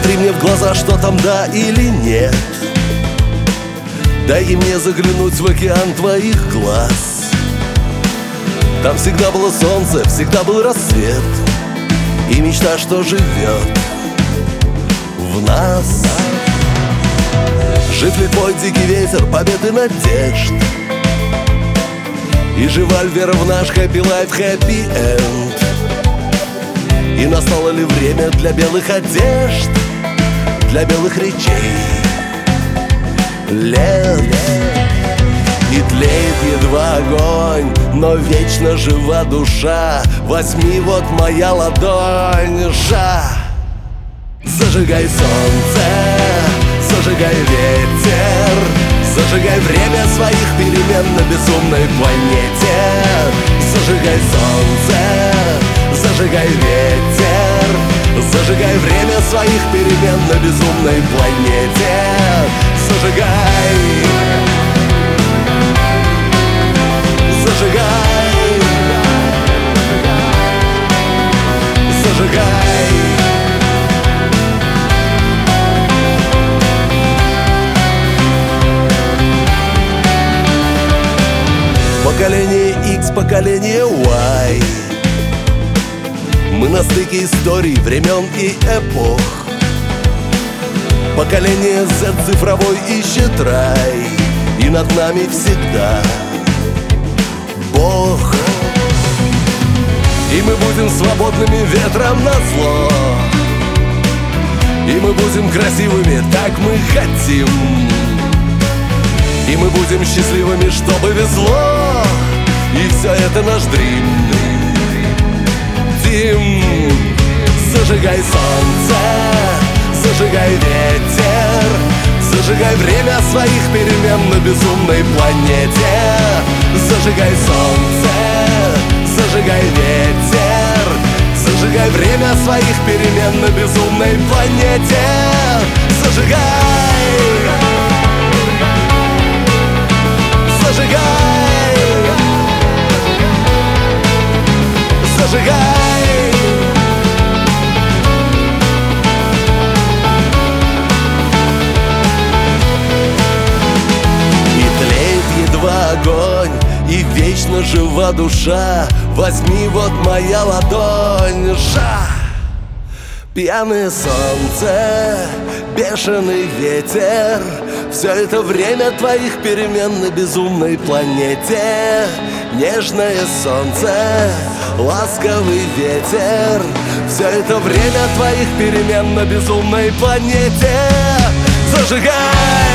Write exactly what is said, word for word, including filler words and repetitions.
Посмотри мне в глаза, что там да или нет. Дай мне заглянуть в океан твоих глаз. Там всегда было солнце, всегда был рассвет и мечта, что живет в нас. Жив ли твой дикий ветер побед и надежд? И жива ли вера в наш happy life, happy end? И настало ли время для белых одежд, для белых речей, лет? И тлеет едва огонь, но вечно жива душа. Возьми вот моя ладонь, жа. Зажигай солнце, зажигай ветер, зажигай время своих перемен на безумной планете. Зажигай солнце, зажигай ветер, зажигай время своих перемен на безумной планете. Зажигай, зажигай, зажигай. Поколение X, поколение Y. Мы на стыке историй, времен и эпох. Поколение Z цифровой ищет рай, и над нами всегда Бог. И мы будем свободными ветром назло, и мы будем красивыми, так мы хотим. И мы будем счастливыми, что повезло. И все это наш дрим. Дим. Зажигай солнце, зажигай ветер, зажигай время своих перемен на безумной планете. Зажигай солнце, зажигай ветер, зажигай время своих перемен на безумной планете. Зажигай, зажигай, зажигай. И тлеет едва огонь, и вечно жива душа. Возьми вот моя ладонь, жа. Пьяное солнце, бешеный ветер, все это время твоих перемен на безумной планете. Нежное солнце, ласковый ветер, все это время твоих перемен на безумной планете. Зажигай,